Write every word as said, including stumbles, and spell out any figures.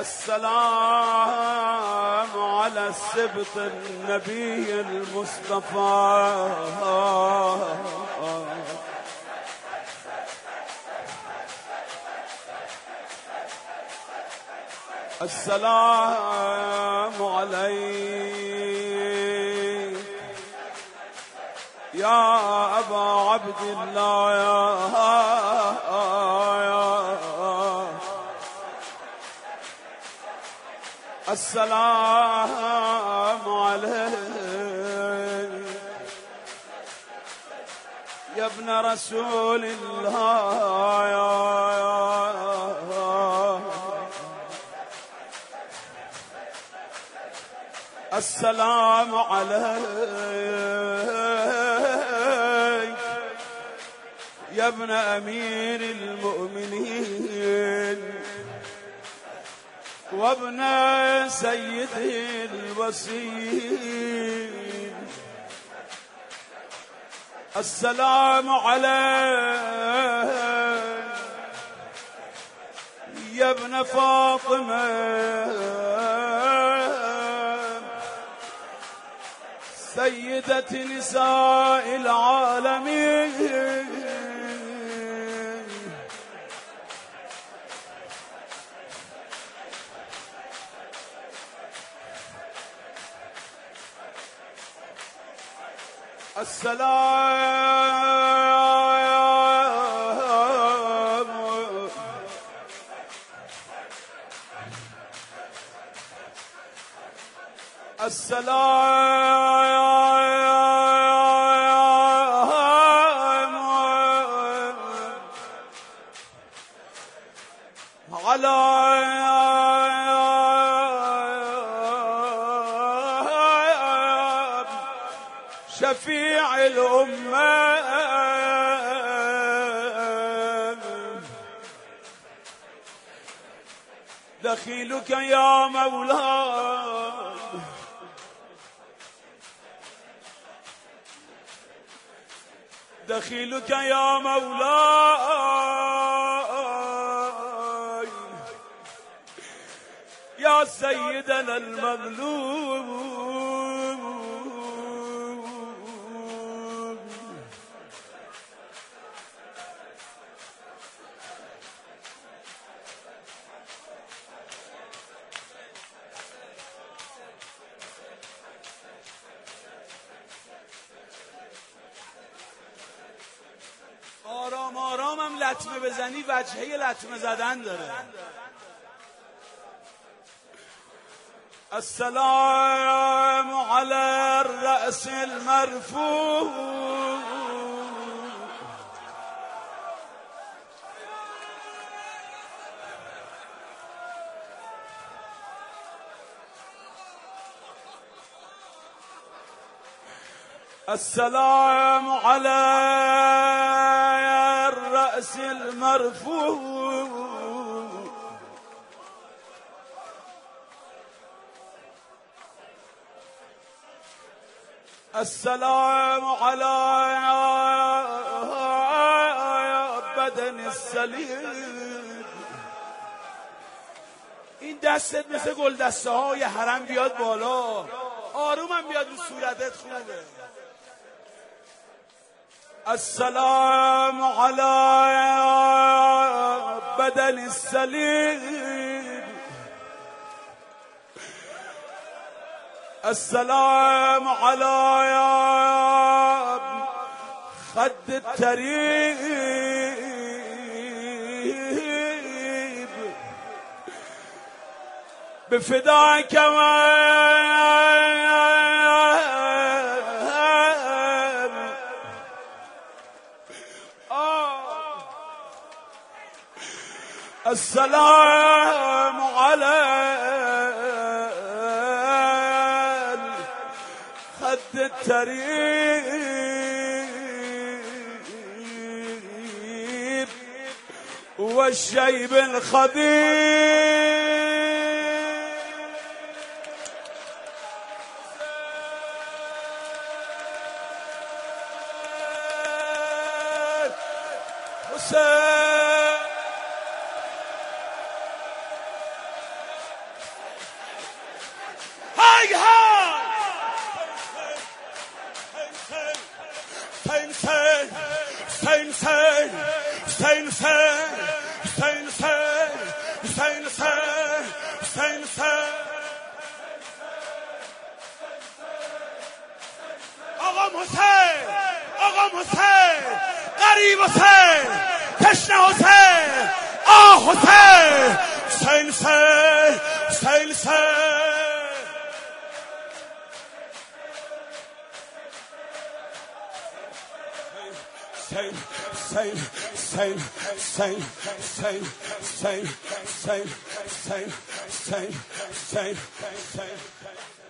السلام على السبط النبي المصطفى. السلام عليك يا أبا عبد الله يا السلام عليك يا ابن رسول الله يا السلام عليك يا ابن أمير المؤمنين وابن سيد الوصيين. السلام عليك يا ابن فاطمة سيدة نساء العالمين. السلام السلام على شفيع الأمة دخيلك يا مولاي دخيلك يا مولاي يا سيدنا المظلوم. آرام آرام هم لطمه بزنی وجهه لطمه زدن داره. السلام على الرأس المرفوع السلام على الرأس المرفوع السلام على بدن السلیم. این دستت مثل گل دسته های حرم بیاد بالا، آرومم بیاد رو صورتت خوبه. السلام على بدن السلیم السلام على خد التريب بفداك السلام على خد التريب والشيب الخبيب. حسين امام حسین، آقا حسین، غریب حسین، تشنه حسین، آه حسین، حسین حسین حسین حسین. Same, same, same, same, same, same, same, same, same, same, same, same.